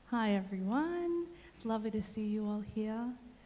Hi everyone, it's lovely to see you all here.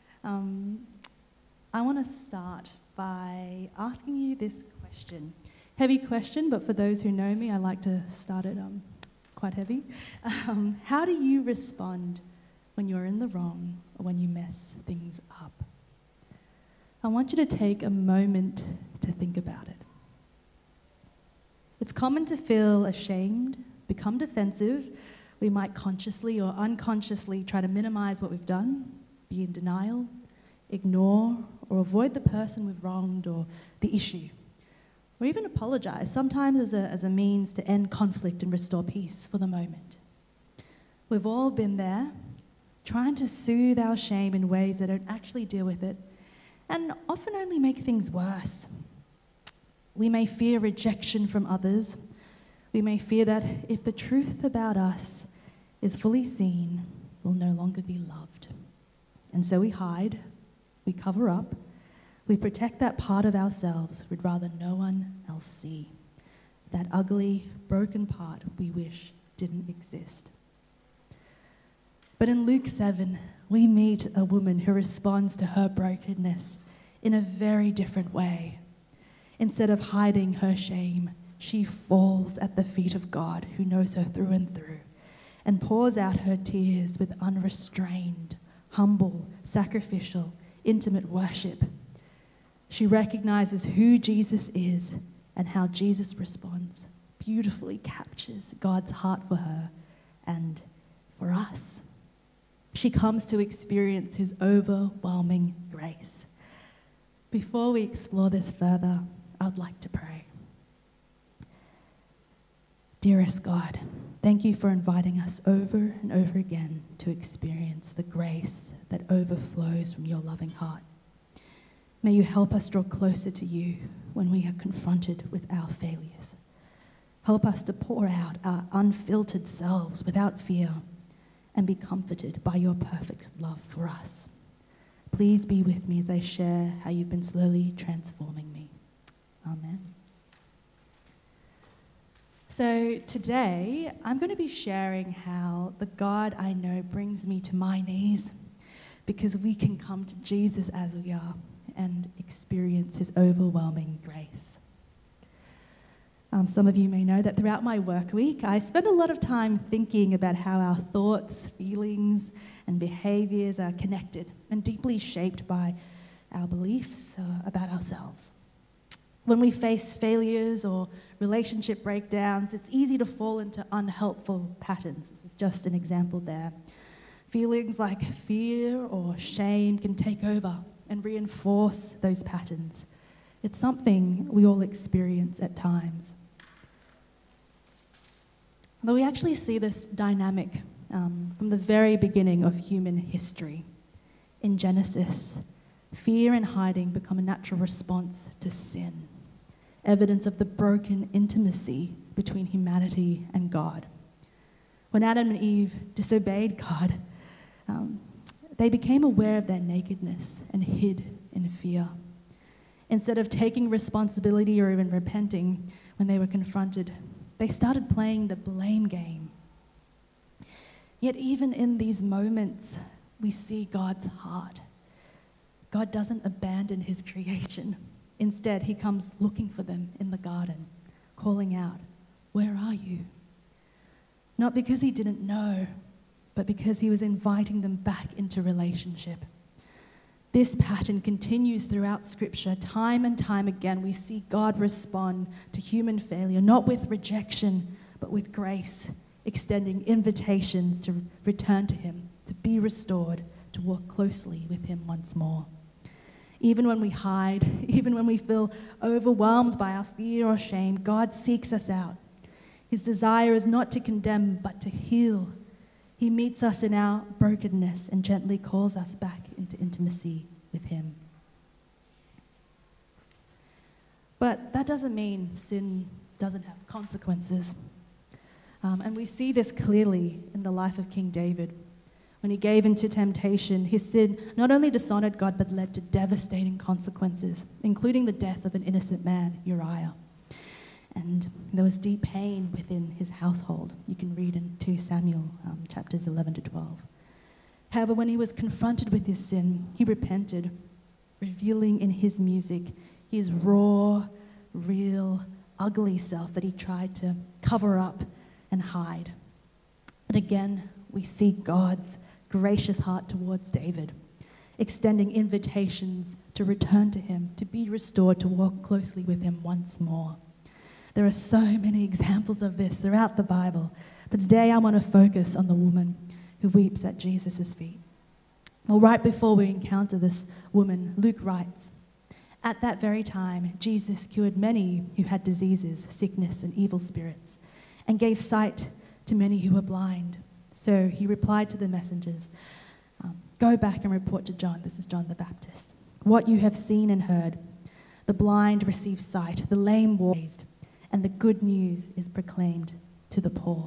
I want to start by asking you this question. Heavy question, but for those who know me, I like to start it quite heavy. How do you respond when you're in the wrong or when you mess things up? I want you to take a moment to think about it. It's common to feel ashamed, become defensive. We might consciously or unconsciously try to minimize what we've done, be in denial, ignore, or avoid the person we've wronged or the issue, or even apologize, sometimes as a means to end conflict and restore peace for the moment. We've all been there, trying to soothe our shame in ways that don't actually deal with it, and often only make things worse. We may fear rejection from others. We may fear that if the truth about us is fully seen, we'll no longer be loved. And so we hide, we cover up, we protect that part of ourselves we'd rather no one else see. That ugly, broken part we wish didn't exist. But in Luke 7, we meet a woman who responds to her brokenness in a very different way. Instead of hiding her shame, she falls at the feet of God, who knows her through and through, and pours out her tears with unrestrained, humble, sacrificial, intimate worship. She recognizes who Jesus is and how Jesus responds, beautifully captures God's heart for her and for us. She comes to experience his overwhelming grace. Before we explore this further, I'd like to pray. Dearest God, thank you for inviting us over and over again to experience the grace that overflows from your loving heart. May you help us draw closer to you when we are confronted with our failures. Help us to pour out our unfiltered selves without fear and be comforted by your perfect love for us. Please be with me as I share how you've been slowly transforming me. Amen. So today, I'm going to be sharing how the God I know brings me to my knees, because we can come to Jesus as we are and experience his overwhelming grace. Some of you may know that throughout my work week, I spend a lot of time thinking about how our thoughts, feelings, and behaviors are connected and deeply shaped by our beliefs about ourselves. When we face failures or relationship breakdowns, it's easy to fall into unhelpful patterns. This is just an example there. Feelings like fear or shame can take over and reinforce those patterns. It's something we all experience at times. But we actually see this dynamic from the very beginning of human history. In Genesis, fear and hiding become a natural response to sin, evidence of the broken intimacy between humanity and God. When Adam and Eve disobeyed God, they became aware of their nakedness and hid in fear. Instead of taking responsibility or even repenting when they were confronted, they started playing the blame game. Yet even in these moments, we see God's heart. God doesn't abandon his creation. Instead, he comes looking for them in the garden, calling out, "Where are you?" Not because he didn't know, but because he was inviting them back into relationship. This pattern continues throughout Scripture. Time and time again, we see God respond to human failure, not with rejection, but with grace, extending invitations to return to him, to be restored, to walk closely with him once more. Even when we hide, even when we feel overwhelmed by our fear or shame, God seeks us out. His desire is not to condemn, but to heal. He meets us in our brokenness and gently calls us back into intimacy with him. But that doesn't mean sin doesn't have consequences. And we see this clearly in the life of King David. When he gave into temptation, his sin not only dishonored God, but led to devastating consequences, including the death of an innocent man, Uriah. and there was deep pain within his household. You can read in 2 Samuel chapters 11 to 12. However, when he was confronted with his sin, he repented, revealing in his music his raw, real, ugly self that he tried to cover up and hide. But again, we see God's gracious heart towards David, extending invitations to return to him, to be restored, to walk closely with him once more. There are so many examples of this throughout the Bible, but today I want to focus on the woman who weeps at Jesus' feet. Well, right before we encounter this woman, Luke writes, "At that very time, Jesus cured many who had diseases, sickness, and evil spirits, and gave sight to many who were blind. So he replied to the messengers, 'Go back and report to John,'" this is John the Baptist, "'what you have seen and heard. The blind receive sight, the lame walk, and the good news is proclaimed to the poor.'"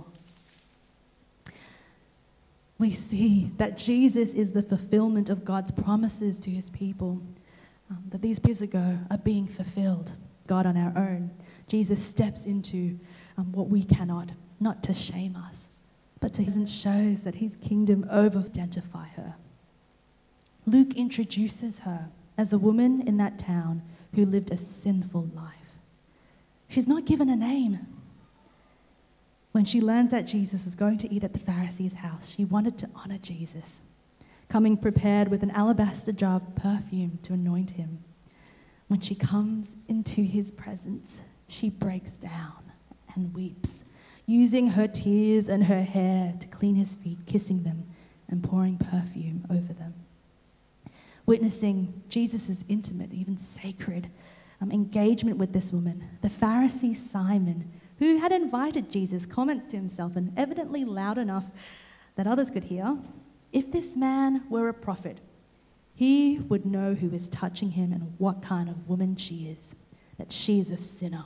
We see that Jesus is the fulfillment of God's promises to his people, that these years ago are being fulfilled. God on our own. Jesus steps into what we cannot, not to shame us, but to shows that his kingdom over-identify her. Luke introduces her as a woman in that town who lived a sinful life. She's not given a name. When she learned that Jesus was going to eat at the Pharisee's house, she wanted to honor Jesus, coming prepared with an alabaster jar of perfume to anoint him. When she comes into his presence, she breaks down and weeps, using her tears and her hair to clean his feet, kissing them and pouring perfume over them. Witnessing Jesus' intimate, even sacred engagement with this woman, the Pharisee Simon, who had invited Jesus, comments to himself, and evidently loud enough that others could hear, "If this man were a prophet, he would know who is touching him and what kind of woman she is, that she is a sinner."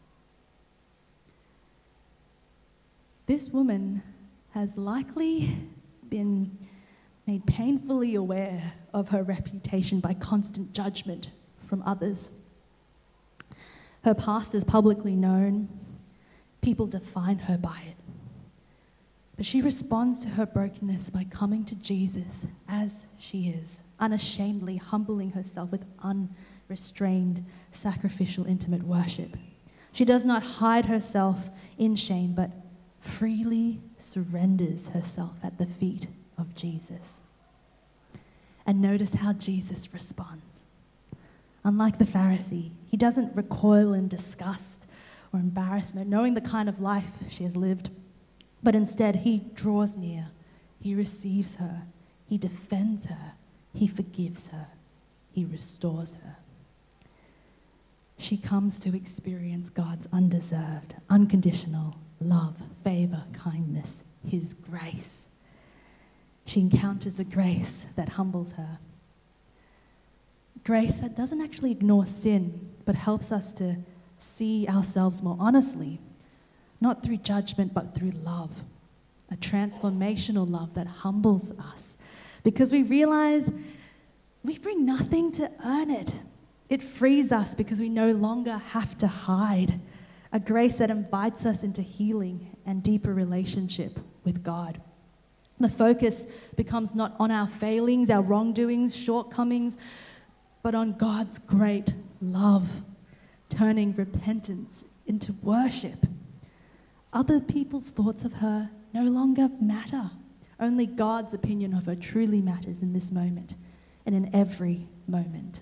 This woman has likely been made painfully aware of her reputation by constant judgment from others. Her past is publicly known. People define her by it. But she responds to her brokenness by coming to Jesus as she is, unashamedly humbling herself with unrestrained, sacrificial, intimate worship. She does not hide herself in shame, but freely surrenders herself at the feet of Jesus. And notice how Jesus responds. Unlike the Pharisee, he doesn't recoil in disgust or embarrassment, knowing the kind of life she has lived, but instead he draws near, he receives her, he defends her, he forgives her, he restores her. She comes to experience God's undeserved, unconditional love, favor, kindness, his grace. She encounters a grace that humbles her. Grace that doesn't actually ignore sin, but helps us to see ourselves more honestly, not through judgment, but through love, a transformational love that humbles us, because we realize we bring nothing to earn it. It frees us because we no longer have to hide, a grace that invites us into healing and deeper relationship with God. The focus becomes not on our failings, our wrongdoings, shortcomings, but on God's great love, turning repentance into worship. Other people's thoughts of her no longer matter. Only God's opinion of her truly matters in this moment and in every moment.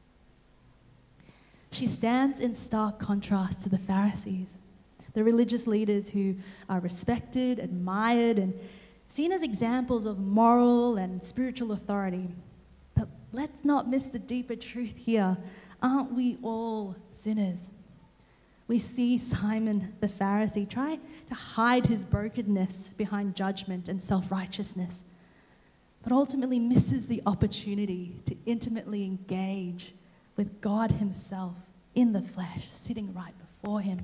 She stands in stark contrast to the Pharisees, the religious leaders who are respected, admired, and seen as examples of moral and spiritual authority. But let's not miss the deeper truth here. Aren't we all sinners? We see Simon the Pharisee try to hide his brokenness behind judgment and self-righteousness, but ultimately misses the opportunity to intimately engage with God himself in the flesh, sitting right before him.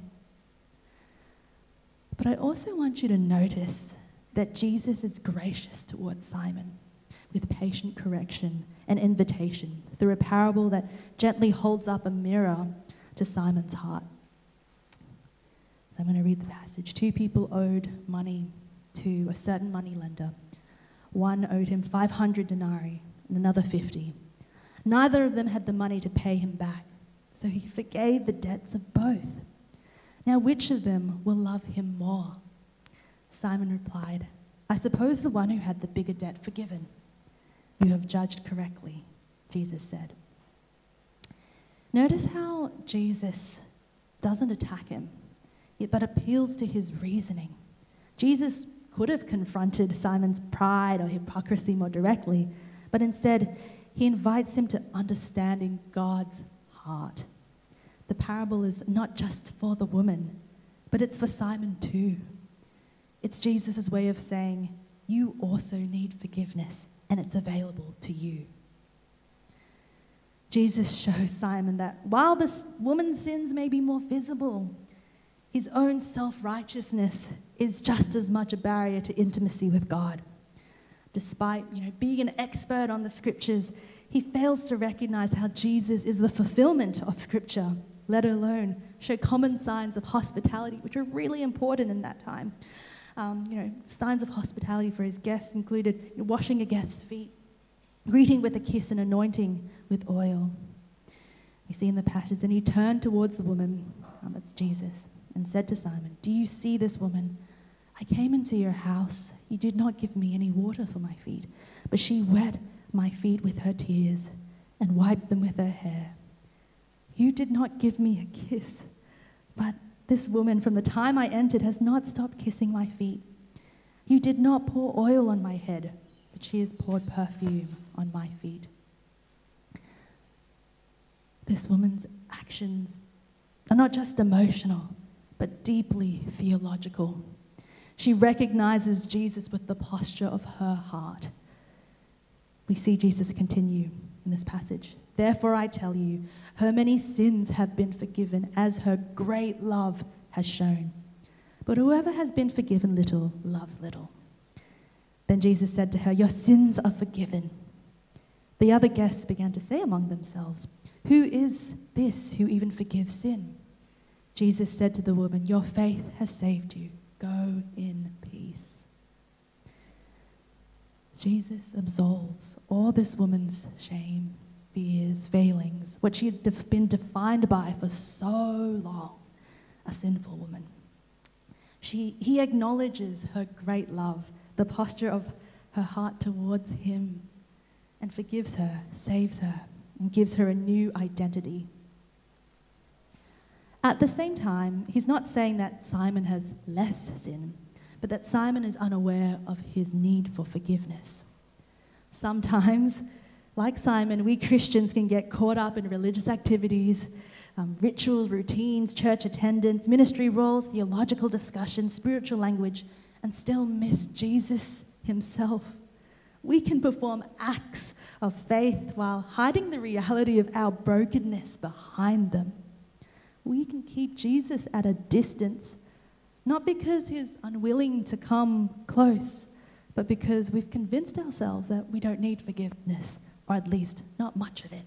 But I also want you to notice that Jesus is gracious towards Simon with patient correction and invitation through a parable that gently holds up a mirror to Simon's heart. I'm going to read the passage. 2 people owed money to a certain money lender. One owed him 500 denarii and another 50. Neither of them had the money to pay him back, so he forgave the debts of both. Now which of them will love him more? Simon replied, I suppose the one who had the bigger debt forgiven. You have judged correctly, Jesus said. Notice how Jesus doesn't attack him, but appeals to his reasoning. Jesus could have confronted Simon's pride or hypocrisy more directly, but instead he invites him to understanding God's heart. The parable is not just for the woman, but it's for Simon too. It's Jesus' way of saying, you also need forgiveness, and it's available to you. Jesus shows Simon that while this woman's sins may be more visible, his own self-righteousness is just as much a barrier to intimacy with God. Despite, being an expert on the scriptures, he fails to recognize how Jesus is the fulfillment of scripture, let alone show common signs of hospitality, which are really important in that time. Signs of hospitality for his guests included washing a guest's feet, greeting with a kiss and anointing with oil. We see in the passage, and he turned towards the woman, that's Jesus, and said to Simon, do you see this woman? I came into your house. You did not give me any water for my feet, but she wet my feet with her tears and wiped them with her hair. You did not give me a kiss, but this woman from the time I entered has not stopped kissing my feet. You did not pour oil on my head, but she has poured perfume on my feet. This woman's actions are not just emotional, but deeply theological. She recognizes Jesus with the posture of her heart. We see Jesus continue in this passage. Therefore I tell you, her many sins have been forgiven as her great love has shown. But whoever has been forgiven little loves little. Then Jesus said to her, your sins are forgiven. The other guests began to say among themselves, who is this who even forgives sin? Jesus said to the woman, your faith has saved you. Go in peace. Jesus absolves all this woman's shame, fears, failings, what she has been defined by for so long, a sinful woman. He acknowledges her great love, the posture of her heart towards him, and forgives her, saves her, and gives her a new identity. At the same time, he's not saying that Simon has less sin, but that Simon is unaware of his need for forgiveness. Sometimes, like Simon, we Christians can get caught up in religious activities, rituals, routines, church attendance, ministry roles, theological discussion, spiritual language, and still miss Jesus himself. We can perform acts of faith while hiding the reality of our brokenness behind them. We can keep Jesus at a distance, not because he's unwilling to come close, but because we've convinced ourselves that we don't need forgiveness, or at least not much of it.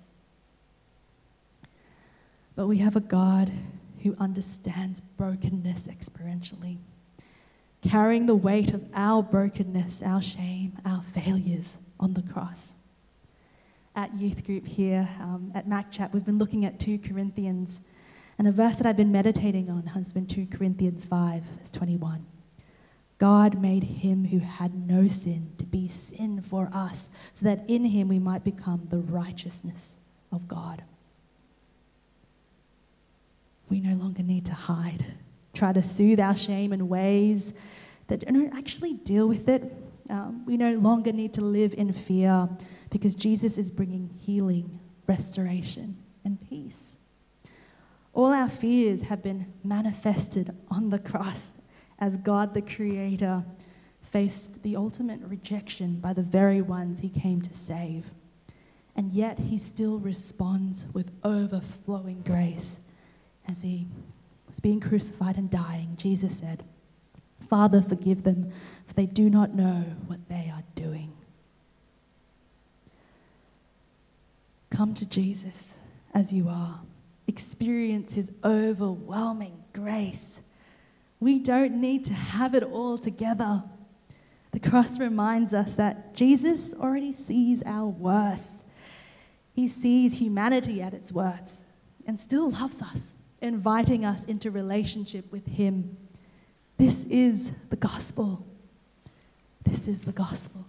But we have a God who understands brokenness experientially, carrying the weight of our brokenness, our shame, our failures on the cross. At youth group here at MacChat, we've been looking at 2 Corinthians, and a verse that I've been meditating on has been 2 Corinthians 5, verse 21. God made him who had no sin to be sin for us, so that in him we might become the righteousness of God. We no longer need to hide, try to soothe our shame in ways that don't actually deal with it. We no longer need to live in fear because Jesus is bringing healing, restoration, and peace. All our fears have been manifested on the cross as God the Creator faced the ultimate rejection by the very ones he came to save. And yet he still responds with overflowing grace. As he was being crucified and dying, Jesus said, Father, forgive them, for they do not know what they are doing. Come to Jesus as you are. Experience his overwhelming grace. We don't need to have it all together. The cross reminds us that Jesus already sees our worst. He sees humanity at its worst and still loves us, inviting us into relationship with him. This is the gospel. This is the gospel.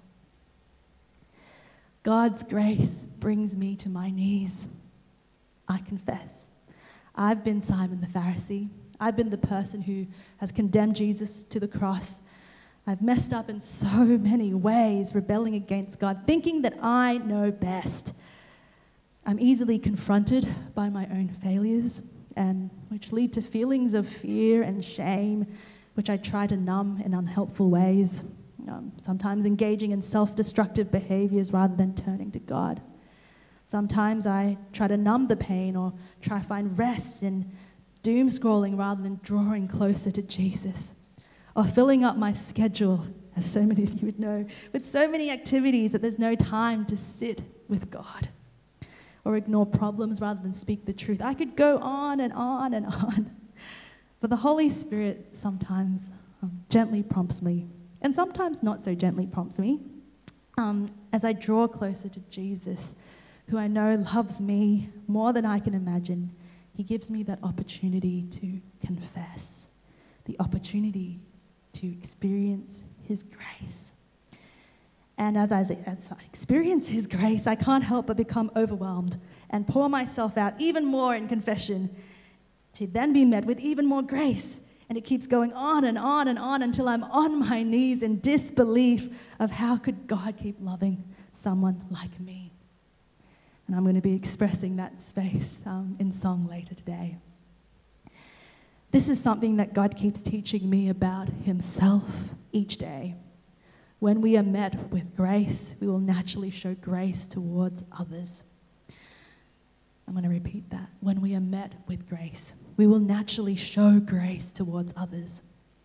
God's grace brings me to my knees. I confess. I've been Simon the Pharisee. I've been the person who has condemned Jesus to the cross. I've messed up in so many ways, rebelling against God, thinking that I know best. I'm easily confronted by my own failures, and which lead to feelings of fear and shame, which I try to numb in unhelpful ways, sometimes engaging in self-destructive behaviors rather than turning to God. Sometimes I try to numb the pain or try to find rest in doom scrolling rather than drawing closer to Jesus, or filling up my schedule, as so many of you would know, with so many activities that there's no time to sit with God, or ignore problems rather than speak the truth. I could go on and on and on. But the Holy Spirit sometimes gently prompts me, and sometimes not so gently prompts me, as I draw closer to Jesus, who I know loves me more than I can imagine. He gives me that opportunity to confess, the opportunity to experience his grace. And as I experience his grace, I can't help but become overwhelmed and pour myself out even more in confession, to then be met with even more grace. And it keeps going on and on and on until I'm on my knees in disbelief of how could God keep loving someone like me. And I'm going to be expressing that space in song later today. This is something that God keeps teaching me about himself each day. When we are met with grace, we will naturally show grace towards others. I'm going to repeat that. When we are met with grace, we will naturally show grace towards others.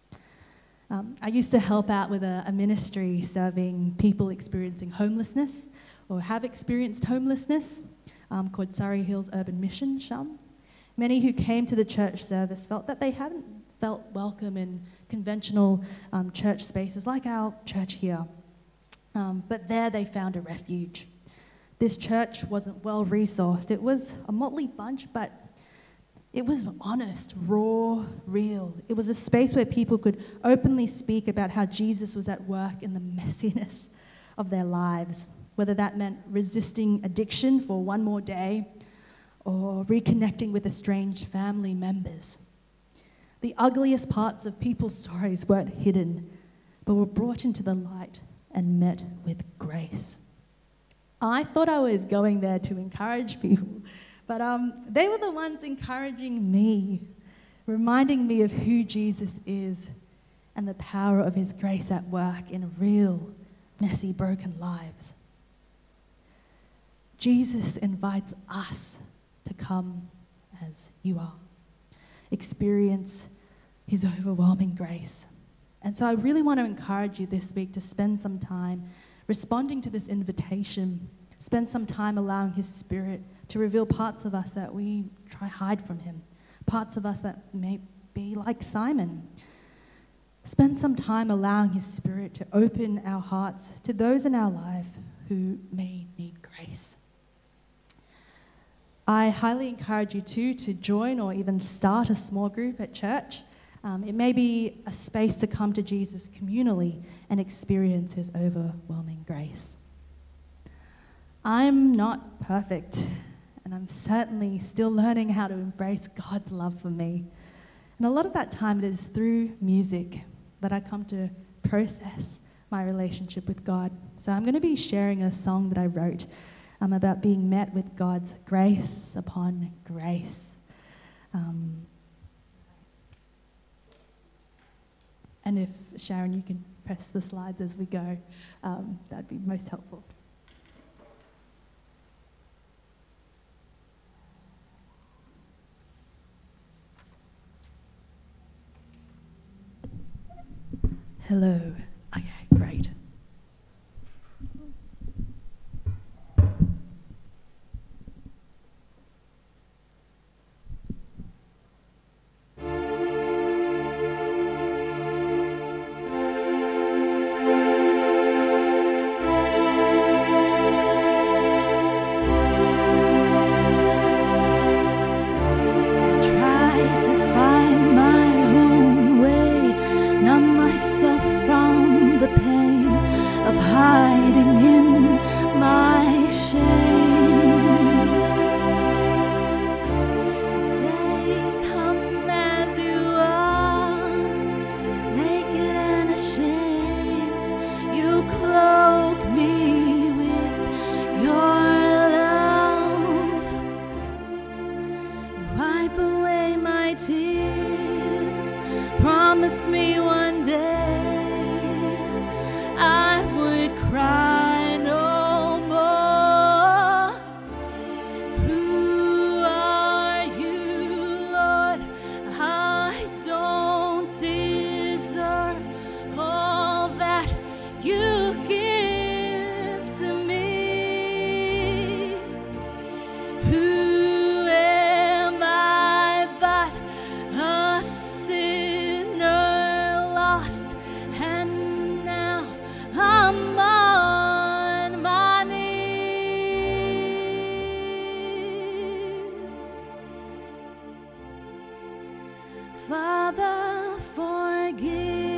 I used to help out with a ministry serving people experiencing homelessness or have experienced homelessness, called Surrey Hills Urban Mission, SHUM. Many who came to the church service felt that they hadn't felt welcome in conventional church spaces like our church here. But there they found a refuge. This church wasn't well resourced. It was a motley bunch, but it was honest, raw, real. It was a space where people could openly speak about how Jesus was at work in the messiness of their lives, whether that meant resisting addiction for one more day or reconnecting with estranged family members. The ugliest parts of people's stories weren't hidden, but were brought into the light and met with grace. I thought I was going there to encourage people, but they were the ones encouraging me, reminding me of who Jesus is and the power of his grace at work in real, messy, broken lives. Jesus invites us to come as you are, experience his overwhelming grace. And so I really want to encourage you this week to spend some time responding to this invitation, spend some time allowing his Spirit to reveal parts of us that we try hide from him, parts of us that may be like Simon. Spend some time allowing his Spirit to open our hearts to those in our life who may need grace. I highly encourage you to join or even start a small group at church. It may be a space to come to Jesus communally and experience his overwhelming grace. I'm not perfect, and I'm certainly still learning how to embrace God's love for me. And a lot of that time it is through music that I come to process my relationship with God. So I'm going to be sharing a song that I wrote about being met with God's grace upon grace. And if, Sharon, you can press the slides as we go, that'd be most helpful. Hello. Okay, great. hiding in my shame. You say, come as you are, naked and ashamed. You clothe me with your love. You wipe away my tears, promised me one day I would cry no more. Who are you, Lord? I don't deserve all that you give to me. Who am I but a sinner lost, and now I'm on my knees. Father, forgive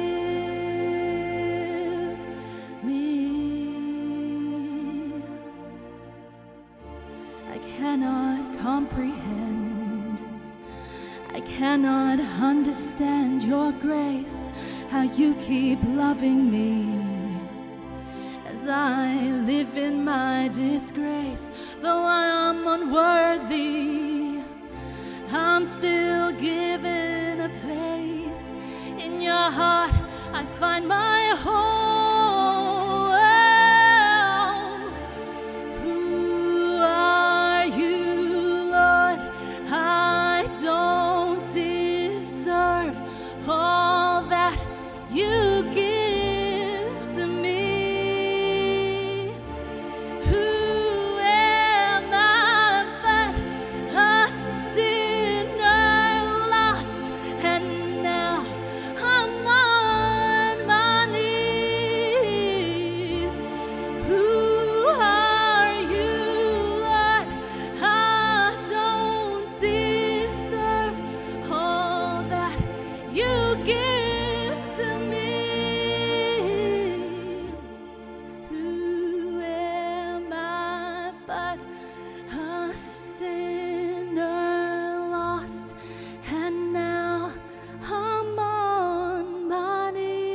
me. I cannot comprehend, I cannot understand your grace, how you keep loving me as I live in my disgrace. Though I am unworthy, I'm still given a place. In your heart I find my home. Who are you, Lord? I don't deserve all that you give to me. Who am I but a sinner lost, and now I'm on my knees. Who are you, Lord? I don't deserve all that you give to me. Who am I but a sinner lost, and now I'm on my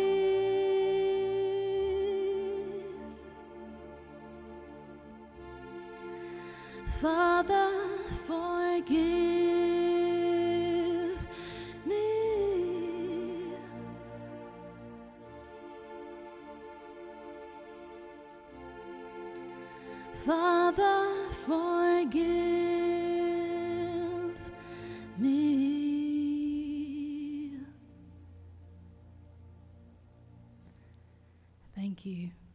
knees. Father, forgive me. Father, forgive me. Thank you.